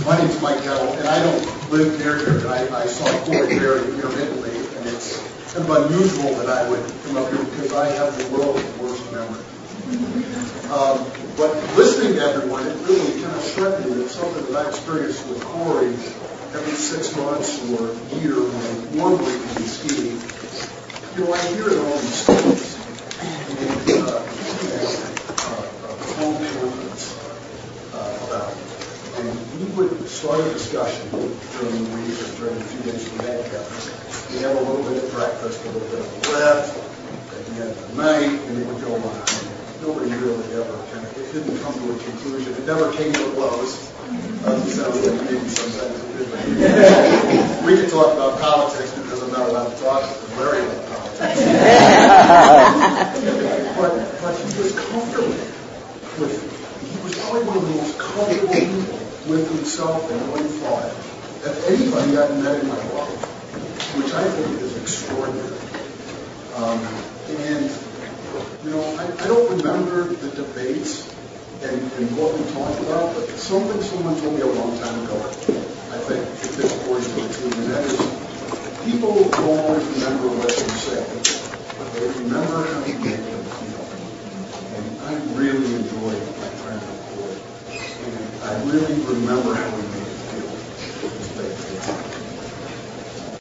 My name's Mike Kettle, and I don't live near here, but I saw Corey very intermittently, and it's kind of unusual that I would come up here because I have the world's worst memory. But listening to everyone, it really kind of struck me that something that I experienced with Corey every 6 months or a year when normally we can ski. You know, I hear it all these stories. Home conference about it. And we would start a discussion during the week or during the few days we had together. We have a little bit of breakfast, a little bit of lift, at the end of the night, and it would go on. Nobody really ever it didn't come to a conclusion. It never came to a close. It sounds like maybe sometimes it did. We could talk about politics because I'm not allowed to talk to Larry about politics. but he was comfortable he was probably one of the most comfortable people with himself and what he thought of anybody I've met in my life, which I think is extraordinary. And, you know, I don't remember the debates and what we talked about, but something someone told me a long time ago, I think it fits according to the team, and that is people don't always remember what you say, but they remember how you make them feel. And I really enjoyed my friend Corey. And I really remember how